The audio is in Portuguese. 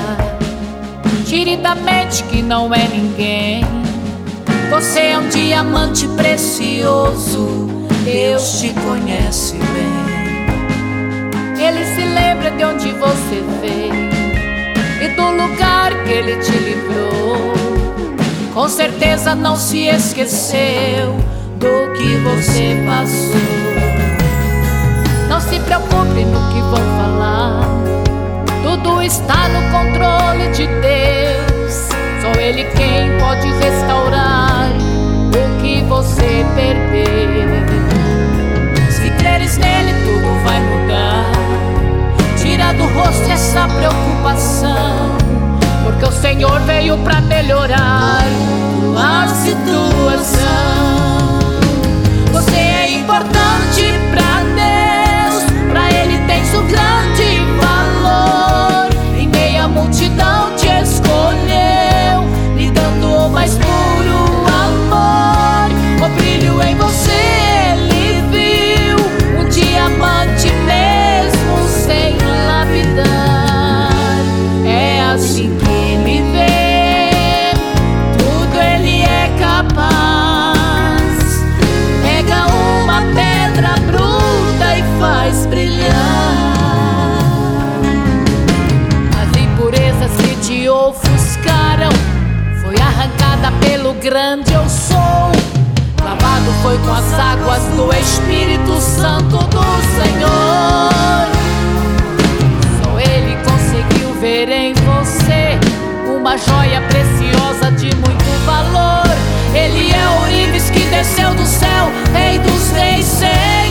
Tire da mente que não é ninguém. Você é um diamante precioso, Deus te conhece bem. Ele se lembra de onde você veio e do lugar que Ele te livrou. Com certeza não se esqueceu do que você passou. Não se preocupe no que vão falar, tudo está no controle de Deus. Só Ele quem pode restaurar o que você perdeu. Se creres nele, tudo vai mudar. Tira do rosto essa preocupação, porque o Senhor veio pra melhorar a situação. Você é importante pra Deus, pra Ele tens um grande valor. Em meia multidão te escolheu, lhe dando o mais puro amor. O brilho em você Ele viu, um diamante mesmo sem lapidar. É assim que Ele vê, tudo Ele é capaz. Pega uma pedra bruta e faz brilhar. As impurezas que te ofuscaram foi arrancada pelo grande eu sou. Lavado foi com as águas do Espírito Santo do Senhor. Só Ele conseguiu ver em você uma joia preciosa de muito valor. Ele é o ourives que desceu do céu, Rei dos reis.